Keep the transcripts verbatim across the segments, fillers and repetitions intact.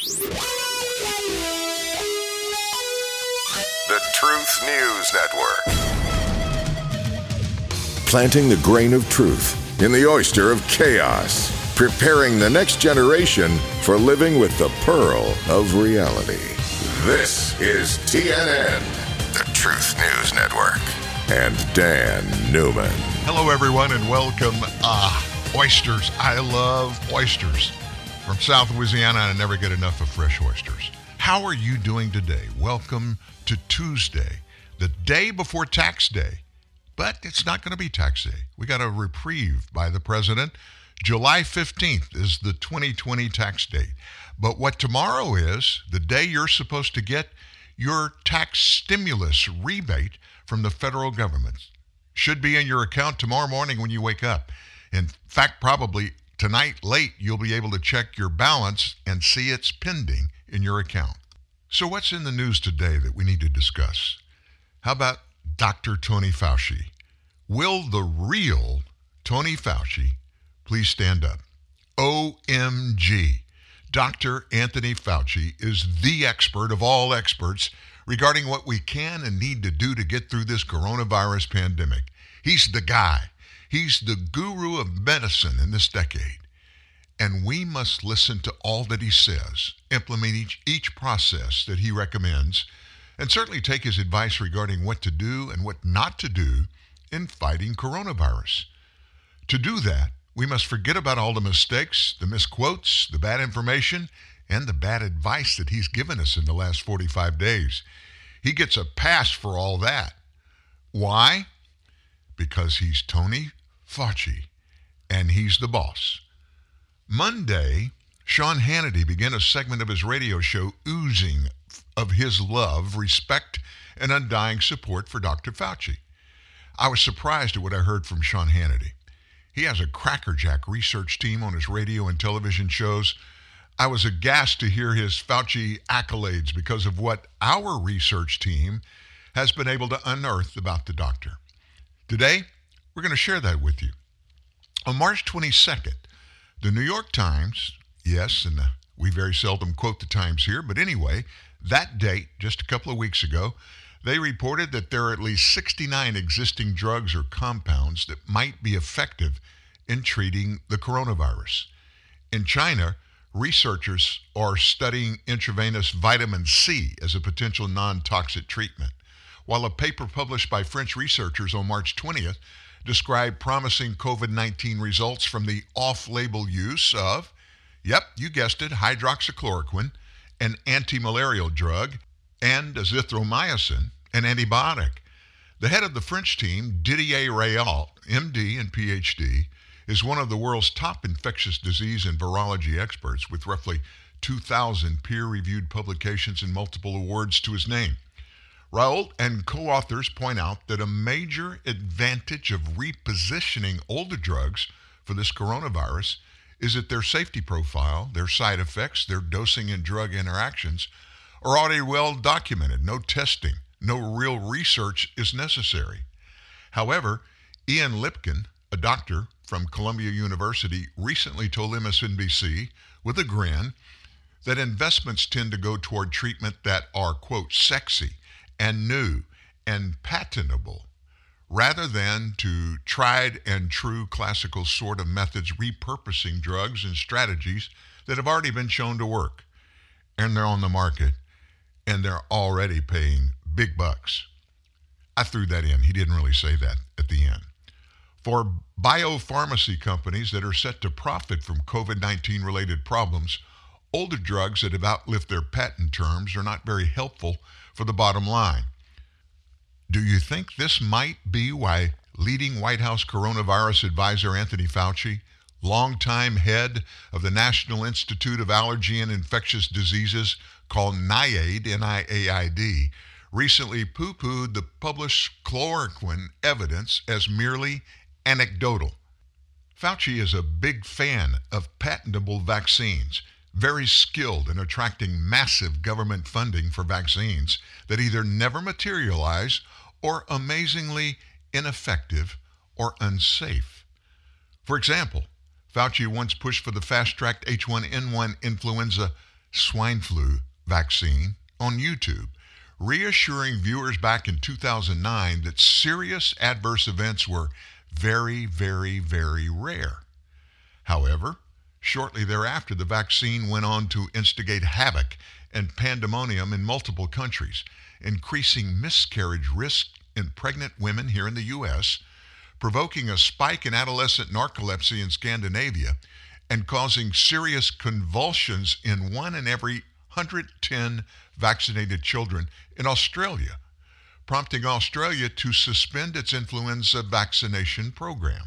The Truth News Network. Planting the grain of truth in the oyster of chaos. Preparing the next generation for living with the pearl of reality. This is T N N, the Truth News Network, and Dan Newman. Hello, everyone, and welcome. Ah, oysters. I love oysters. From South Louisiana, I never get enough of fresh oysters. How are you doing today? Welcome to Tuesday, the day before tax day. But it's not going to be tax day. We got a reprieve by the president. July fifteenth is the twenty twenty tax date. But what tomorrow is, the day you're supposed to get your tax stimulus rebate from the federal government. Should be in your account tomorrow morning when you wake up. In fact, probably tonight late, you'll be able to check your balance and see it's pending in your account. So what's in the news today that we need to discuss? How about Doctor Tony Fauci? Will the real Tony Fauci please stand up? O M G. Doctor Anthony Fauci is the expert of all experts regarding what we can and need to do to get through this coronavirus pandemic. He's the guy. He's the guru of medicine in this decade. And we must listen to all that he says, implement each, each process that he recommends, and certainly take his advice regarding what to do and what not to do in fighting coronavirus. To do that, we must forget about all the mistakes, the misquotes, the bad information, and the bad advice that he's given us in the last forty-five days. He gets a pass for all that. Why? Because he's Tony Fauci, and he's the boss. Monday, Sean Hannity began a segment of his radio show oozing of his love, respect, and undying support for Doctor Fauci. I was surprised at what I heard from Sean Hannity. He has a crackerjack research team on his radio and television shows. I was aghast to hear his Fauci accolades because of what our research team has been able to unearth about the doctor. Today, we're going to share that with you. On March twenty-second, the New York Times, yes, and we very seldom quote the Times here, but anyway, that date, just a couple of weeks ago, they reported that there are at least sixty-nine existing drugs or compounds that might be effective in treating the coronavirus. In China, researchers are studying intravenous vitamin C as a potential non-toxic treatment, while a paper published by French researchers on March twentieth described promising covid nineteen results from the off-label use of, yep, you guessed it, hydroxychloroquine, an anti-malarial drug, and azithromycin, an antibiotic. The head of the French team, Didier Raoult, M D and P H D, is one of the world's top infectious disease and virology experts with roughly two thousand peer-reviewed publications and multiple awards to his name. Raoult and co-authors point out that a major advantage of repositioning older drugs for this coronavirus is that their safety profile, their side effects, their dosing and drug interactions are already well documented. No testing, no real research is necessary. However, Ian Lipkin, a doctor from Columbia University, recently told M S N B C with a grin that investments tend to go toward treatment that are, quote, sexy and new and patentable, rather than to tried and true classical sort of methods repurposing drugs and strategies that have already been shown to work. And they're on the market, and they're already paying big bucks. I threw that in. He didn't really say that at the end. For biopharmacy companies that are set to profit from covid nineteen related problems, older drugs that have outlived their patent terms are not very helpful for the bottom line. Do you think this might be why leading White House coronavirus advisor Anthony Fauci, longtime head of the National Institute of Allergy and Infectious Diseases, called NIAID, N I A I D, recently poo-pooed the published chloroquine evidence as merely anecdotal? Fauci is a big fan of patentable vaccines, very skilled in attracting massive government funding for vaccines that either never materialize or amazingly ineffective or unsafe. For example, Fauci once pushed for the fast-tracked H one N one influenza swine flu vaccine on YouTube, reassuring viewers back in two thousand nine that serious adverse events were very, very, very rare. However, shortly thereafter, the vaccine went on to instigate havoc and pandemonium in multiple countries, increasing miscarriage risk in pregnant women here in the U S, provoking a spike in adolescent narcolepsy in Scandinavia, and causing serious convulsions in one in every one hundred ten vaccinated children in Australia, prompting Australia to suspend its influenza vaccination program.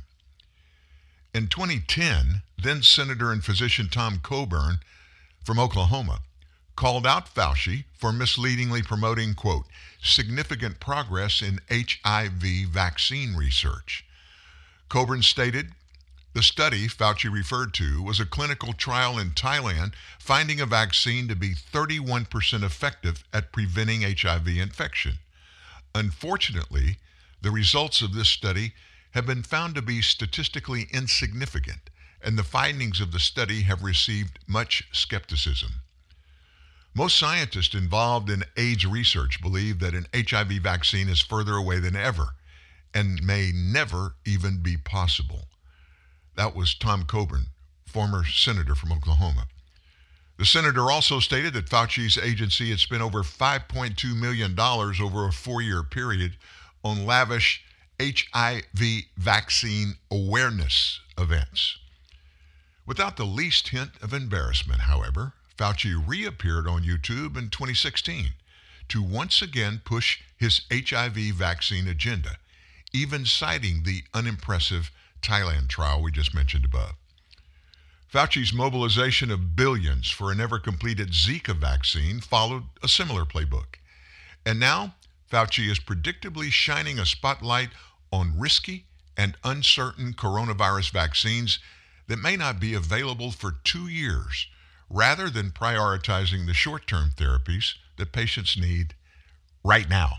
In twenty ten, then Senator and physician Tom Coburn from Oklahoma called out Fauci for misleadingly promoting, quote, significant progress in H I V vaccine research. Coburn stated, the study Fauci referred to was a clinical trial in Thailand finding a vaccine to be thirty-one percent effective at preventing H I V infection. Unfortunately, the results of this study have been found to be statistically insignificant, and the findings of the study have received much skepticism. Most scientists involved in AIDS research believe that an H I V vaccine is further away than ever and may never even be possible. That was Tom Coburn, former senator from Oklahoma. The senator also stated that Fauci's agency had spent over five point two million dollars over a four-year period on lavish H I V vaccine awareness events. Without the least hint of embarrassment, however, Fauci reappeared on YouTube in twenty sixteen to once again push his H I V vaccine agenda, even citing the unimpressive Thailand trial we just mentioned above. Fauci's mobilization of billions for a never-completed Zika vaccine followed a similar playbook. And now, Fauci is predictably shining a spotlight on risky and uncertain coronavirus vaccines that may not be available for two years, rather than prioritizing the short-term therapies that patients need right now.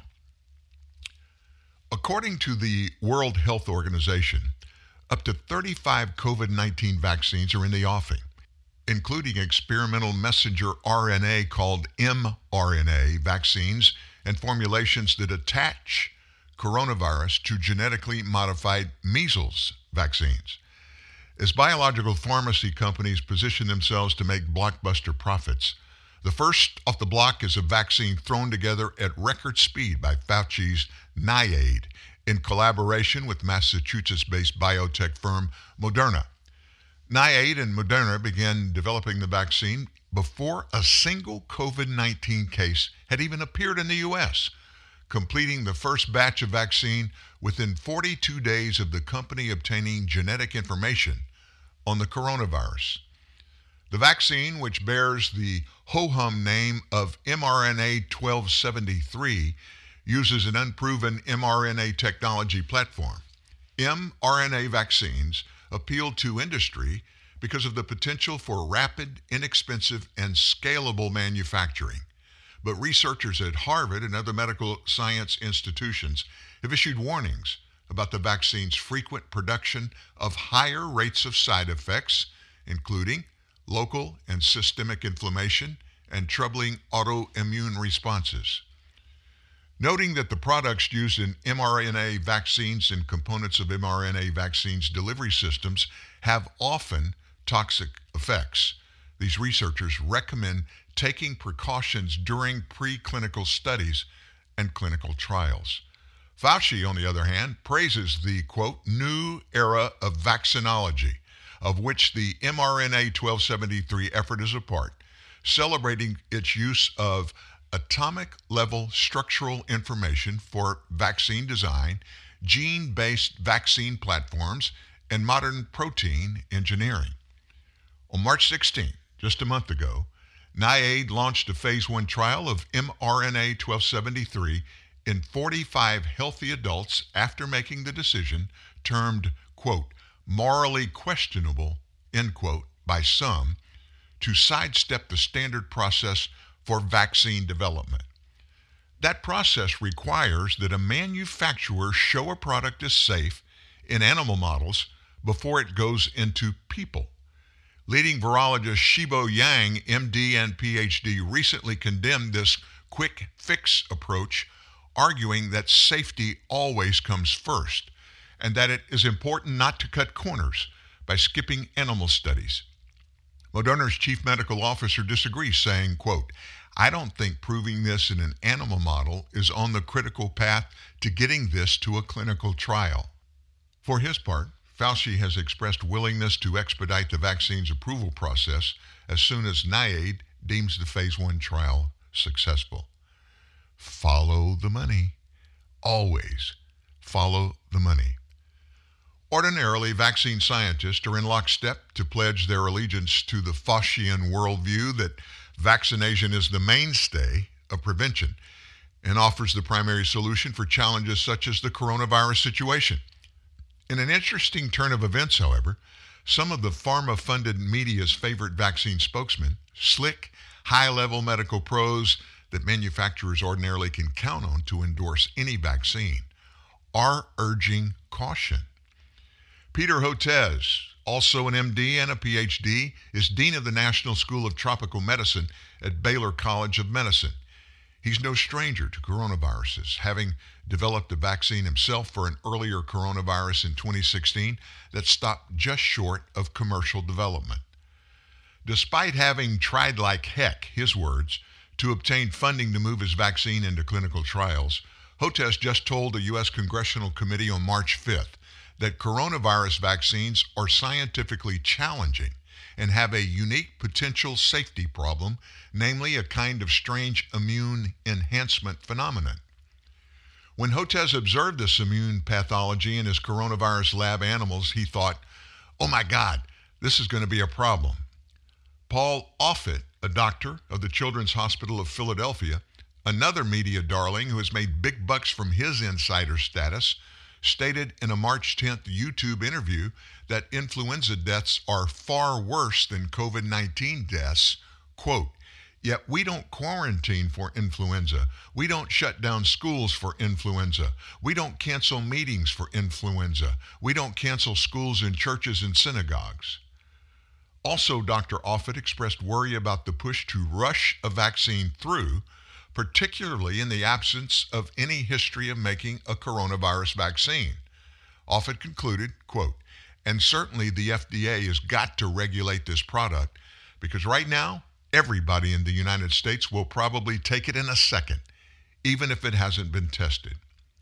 According to the World Health Organization, up to thirty-five COVID nineteen vaccines are in the offing, including experimental messenger R N A called mRNA vaccines and formulations that attach coronavirus to genetically modified measles vaccines. As biological pharmacy companies position themselves to make blockbuster profits, the first off the block is a vaccine thrown together at record speed by Fauci's NIAID in collaboration with Massachusetts-based biotech firm Moderna. NIAID and Moderna began developing the vaccine before a single COVID nineteen case had even appeared in the U S, completing the first batch of vaccine within forty-two days of the company obtaining genetic information on the coronavirus. The vaccine, which bears the ho-hum name of M R N A twelve seventy-three, uses an unproven mRNA technology platform. mRNA vaccines appeal to industry because of the potential for rapid, inexpensive, and scalable manufacturing. But researchers at Harvard and other medical science institutions have issued warnings about the vaccine's frequent production of higher rates of side effects, including local and systemic inflammation and troubling autoimmune responses. Noting that the products used in mRNA vaccines and components of mRNA vaccines delivery systems have often toxic effects, these researchers recommend taking precautions during preclinical studies and clinical trials. Fauci, on the other hand, praises the, quote, new era of vaccinology, of which the M R N A twelve seventy-three effort is a part, celebrating its use of atomic-level structural information for vaccine design, gene-based vaccine platforms, and modern protein engineering. On March sixteenth, just a month ago, NIAID launched a phase one trial of M R N A twelve seventy-three in forty-five healthy adults after making the decision, termed, quote, morally questionable, end quote, by some, to sidestep the standard process for vaccine development. That process requires that a manufacturer show a product is safe in animal models before it goes into people. Leading virologist Shibo Yang, M D and P H D, recently condemned this quick fix approach, arguing that safety always comes first and that it is important not to cut corners by skipping animal studies. Moderna's chief medical officer disagrees, saying, quote, "I don't think proving this in an animal model is on the critical path to getting this to a clinical trial." For his part, Fauci has expressed willingness to expedite the vaccine's approval process as soon as NIAID deems the phase one trial successful. Follow the money. Always follow the money. Ordinarily, vaccine scientists are in lockstep to pledge their allegiance to the Faucian worldview that vaccination is the mainstay of prevention and offers the primary solution for challenges such as the coronavirus situation. In an interesting turn of events, however, some of the pharma-funded media's favorite vaccine spokesmen, slick, high-level medical pros that manufacturers ordinarily can count on to endorse any vaccine, are urging caution. Peter Hotez, also an M D and a P H D, is Dean of the National School of Tropical Medicine at Baylor College of Medicine. He's no stranger to coronaviruses, having developed a vaccine himself for an earlier coronavirus in twenty sixteen that stopped just short of commercial development. Despite having tried like heck, his words, to obtain funding to move his vaccine into clinical trials, Hotez just told the U S Congressional Committee on March fifth that coronavirus vaccines are scientifically challenging and have a unique potential safety problem, namely a kind of strange immune enhancement phenomenon. When Hotez observed this immune pathology in his coronavirus lab animals, he thought, oh my God, this is going to be a problem. Paul Offit, a doctor of the Children's Hospital of Philadelphia, another media darling who has made big bucks from his insider status, stated in a March tenth YouTube interview that influenza deaths are far worse than COVID nineteen deaths. Quote, "Yet we don't quarantine for influenza. We don't shut down schools for influenza. We don't cancel meetings for influenza. We don't cancel schools and churches and synagogues." Also, Doctor Offit expressed worry about the push to rush a vaccine through, particularly in the absence of any history of making a coronavirus vaccine. Offit concluded, quote, "And certainly the F D A has got to regulate this product because right now, everybody in the United States will probably take it in a second, even if it hasn't been tested."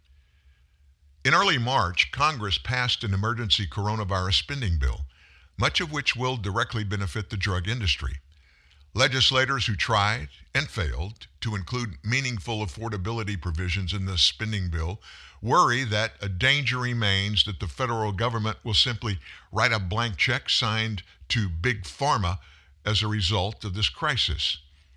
In early March, Congress passed an emergency coronavirus spending bill, much of which will directly benefit the drug industry. Legislators who tried and failed to include meaningful affordability provisions in the spending bill worry that a danger remains that the federal government will simply write a blank check signed to Big Pharma as a result of this crisis.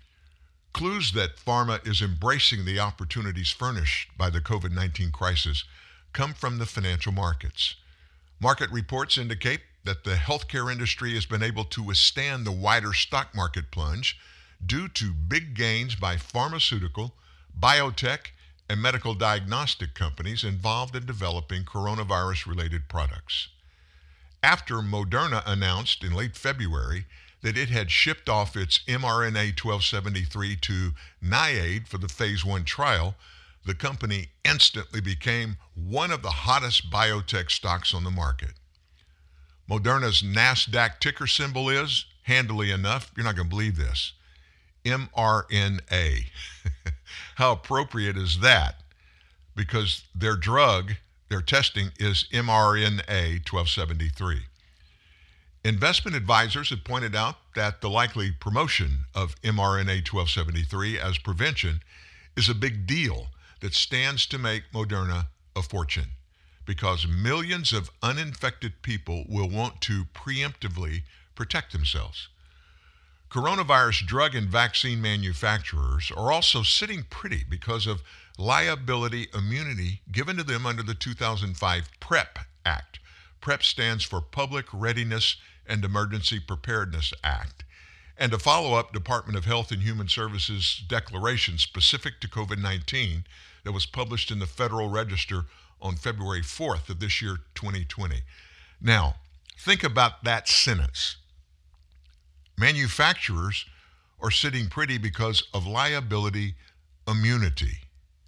Clues that pharma is embracing the opportunities furnished by the COVID nineteen crisis come from the financial markets. Market reports indicate that the healthcare industry has been able to withstand the wider stock market plunge due to big gains by pharmaceutical, biotech, and medical diagnostic companies involved in developing coronavirus-related products. After Moderna announced in late February that it had shipped off its M R N A twelve seventy-three to NIAID for the phase one trial, the company instantly became one of the hottest biotech stocks on the market. Moderna's NASDAQ ticker symbol is, handily enough, you're not going to believe this, M R N A. How appropriate is that? Because their drug, their testing is M R N A twelve seventy-three. Investment advisors have pointed out that the likely promotion of M R N A twelve seventy-three as prevention is a big deal that stands to make Moderna a fortune, because millions of uninfected people will want to preemptively protect themselves. Coronavirus drug and vaccine manufacturers are also sitting pretty because of liability immunity given to them under the two thousand five PrEP Act. PrEP stands for Public Readiness and Emergency Preparedness Act, and a follow-up Department of Health and Human Services declaration specific to COVID nineteen that was published in the Federal Register on February fourth of this year, twenty twenty. Now, think about that sentence. manufacturers are sitting pretty because of liability immunity.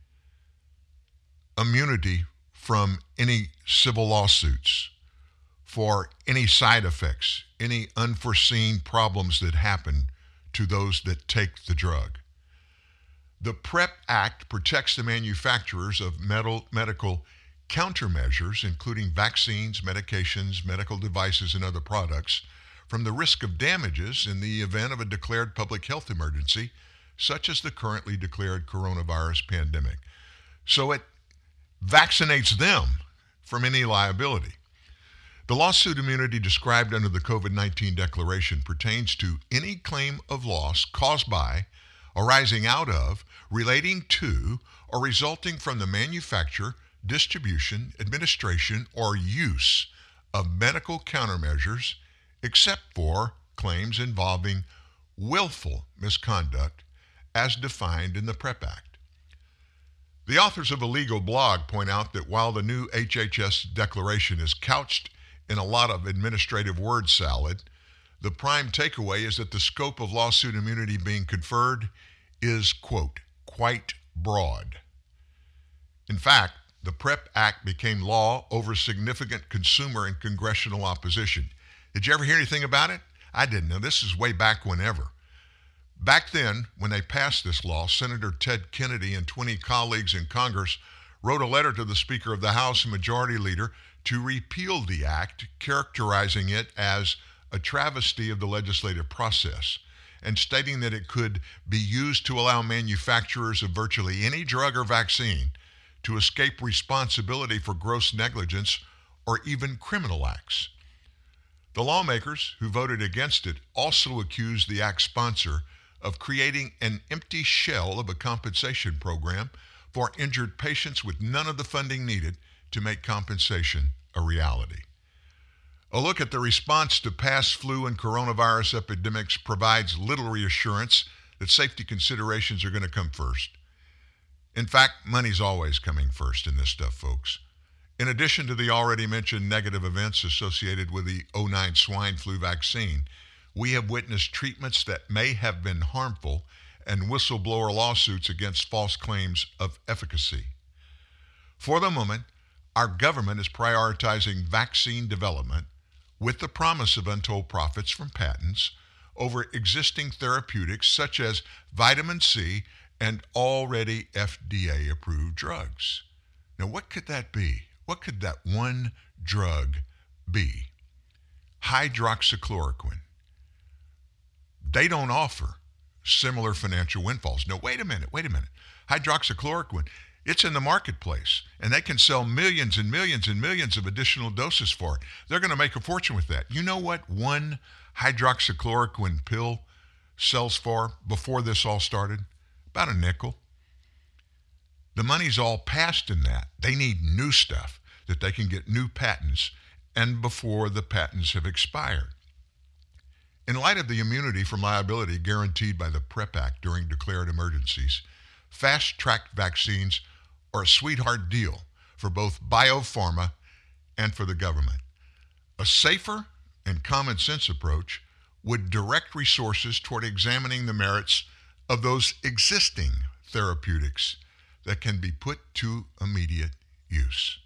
Immunity from any civil lawsuits for any side effects, any unforeseen problems that happen to those that take the drug. The PrEP Act protects the manufacturers of metal, medical countermeasures, including vaccines, medications, medical devices, and other products, from the risk of damages in the event of a declared public health emergency, such as the currently declared coronavirus pandemic. So it vaccinates them from any liability. The lawsuit immunity described under the COVID nineteen declaration pertains to any claim of loss caused by, arising out of, relating to, or resulting from the manufacture, distribution, administration, or use of medical countermeasures, except for claims involving willful misconduct as defined in the PrEP Act. The authors of a legal blog point out that while the new H H S declaration is couched in a lot of administrative word salad, the prime takeaway is that the scope of lawsuit immunity being conferred is, quote, quite broad. In fact, the PrEP Act became law over significant consumer and congressional opposition. Did you ever hear anything about it? I didn't. Now, this is way back whenever. Back then, when they passed this law, Senator Ted Kennedy and twenty colleagues in Congress wrote a letter to the Speaker of the House and Majority Leader to repeal the act, characterizing it as a travesty of the legislative process, and stating that it could be used to allow manufacturers of virtually any drug or vaccine to escape responsibility for gross negligence or even criminal acts. The lawmakers who voted against it also accused the act's sponsor of creating an empty shell of a compensation program for injured patients with none of the funding needed to make compensation a reality. A look at the response to past flu and coronavirus epidemics provides little reassurance that safety considerations are going to come first. In fact, money's always coming first in this stuff, folks. In addition to the already mentioned negative events associated with the oh nine swine flu vaccine, we have witnessed treatments that may have been harmful and whistleblower lawsuits against false claims of efficacy. For the moment, our government is prioritizing vaccine development with the promise of untold profits from patents over existing therapeutics such as vitamin C and already F D A-approved drugs. Now, what could that be? What could that one drug be? Hydroxychloroquine. They don't offer similar financial windfalls. No, wait a minute, wait a minute. Hydroxychloroquine, it's in the marketplace, and they can sell millions and millions and millions of additional doses for it. They're going to make a fortune with that. You know what one hydroxychloroquine pill sells for before this all started? About a nickel. The money's all passed in that. They need new stuff that they can get new patents, and before the patents have expired. In light of the immunity from liability guaranteed by the PrEP Act during declared emergencies, fast-track vaccines are a sweetheart deal for both biopharma and for the government. A safer and common sense approach would direct resources toward examining the merits of those existing therapeutics that can be put to immediate use.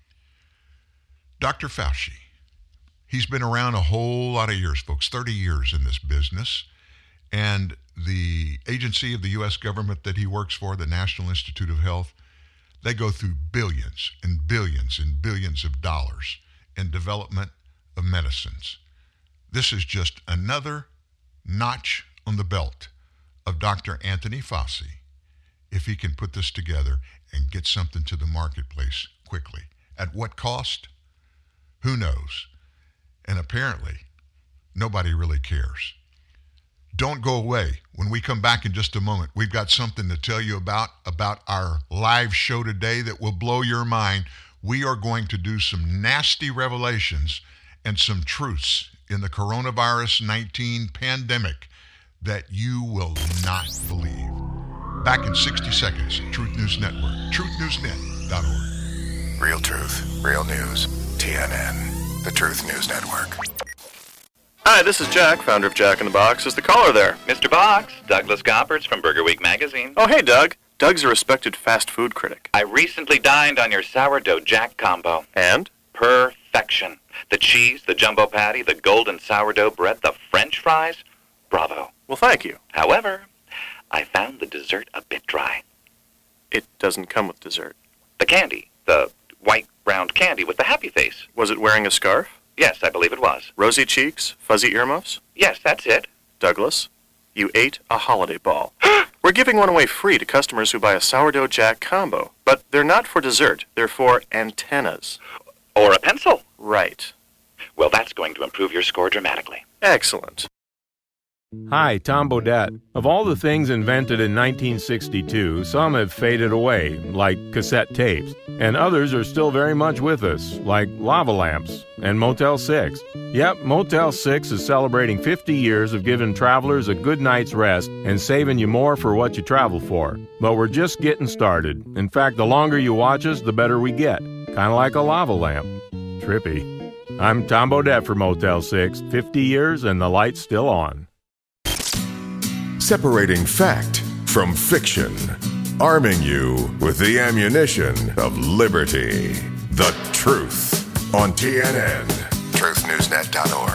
Doctor Fauci, he's been around a whole lot of years, folks, thirty years in this business, and the agency of the U S government that he works for, the National Institute of Health, they go through billions and billions and billions of dollars in development of medicines. This is just another notch on the belt of Doctor Anthony Fauci, if he can put this together and get something to the marketplace quickly. At what cost? Who knows? And apparently, nobody really cares. Don't go away. When we come back in just a moment, we've got something to tell you about, about our live show today that will blow your mind. We are going to do some nasty revelations and some truths in the coronavirus nineteen pandemic that you will not believe. Back in sixty seconds, Truth News Network, truth news net dot org. Real truth, real news. T N N, the Truth News Network. Hi, this is Jack, founder of Jack in the Box. Is the caller there? Mister Box, Douglas Gompertz from Burger Week magazine. Oh, hey, Doug. Doug's a respected fast food critic. I recently dined on your sourdough jack combo. And? Perfection. The cheese, the jumbo patty, the golden sourdough bread, the French fries. Bravo. Well, thank you. However, I found the dessert a bit dry. It doesn't come with dessert. The candy, the white round candy with the happy face. Was it wearing a scarf? Yes, I believe it was. Rosy cheeks? Fuzzy earmuffs? Yes, that's it. Douglas, you ate a holiday ball. We're giving one away free to customers who buy a sourdough jack combo. But they're not for dessert. They're for antennas. Or a pencil. Right. Well, that's going to improve your score dramatically. Excellent. Hi, Tom Bodette. Of all the things invented in nineteen sixty-two, some have faded away, like cassette tapes, and others are still very much with us, like lava lamps and Motel six. Yep, Motel six is celebrating fifty years of giving travelers a good night's rest and saving you more for what you travel for. But we're just getting started. In fact, the longer you watch us, the better we get. Kind of like a lava lamp. Trippy. I'm Tom Bodette for Motel six. fifty years and the light's still on. Separating fact from fiction. Arming you with the ammunition of liberty. The Truth on T N N. truth news net dot org.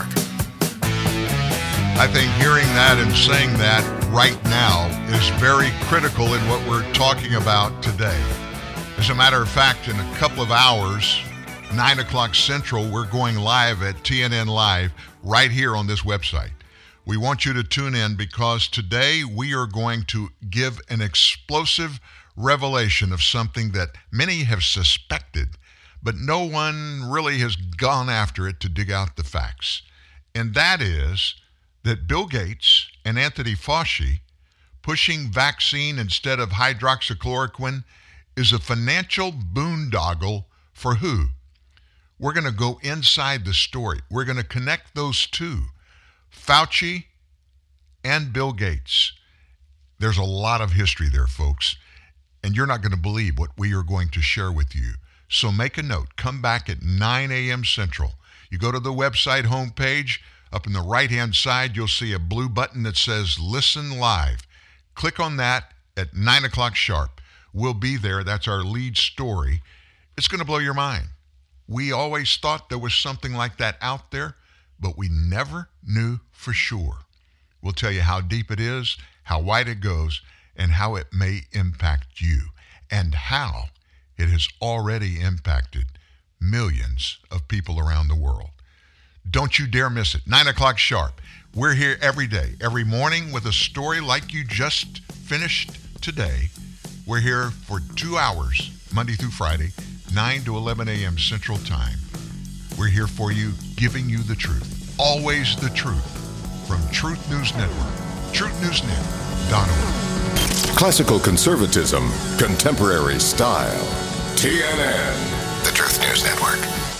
I think hearing that and saying that right now is very critical in what we're talking about today. As a matter of fact, in a couple of hours, nine o'clock Central, we're going live at T N N Live right here on this website. We want you to tune in because today we are going to give an explosive revelation of something that many have suspected, but no one really has gone after it to dig out the facts. And that is that Bill Gates and Anthony Fauci pushing vaccine instead of hydroxychloroquine is a financial boondoggle for who? We're going to go inside the story. We're going to connect those two. Fauci and Bill Gates. There's a lot of history there, folks, and you're not going to believe what we are going to share with you. So make a note. Come back at nine a.m. Central. You go to the website homepage. Up in the right-hand side, you'll see a blue button that says Listen Live. Click on that at nine o'clock sharp. We'll be there. That's our lead story. It's going to blow your mind. We always thought there was something like that out there, but we never knew for sure. We'll tell you how deep it is, how wide it goes, and how it may impact you, and how it has already impacted millions of people around the world. Don't you dare miss it. nine o'clock sharp. We're here every day, every morning with a story like you just finished today. We're here for two hours, Monday through Friday, nine to eleven a.m. Central Time. We're here for you, giving you the truth. Always the truth. From Truth News Network, truth news net dot org. Classical conservatism, contemporary style. T N N, the Truth News Network.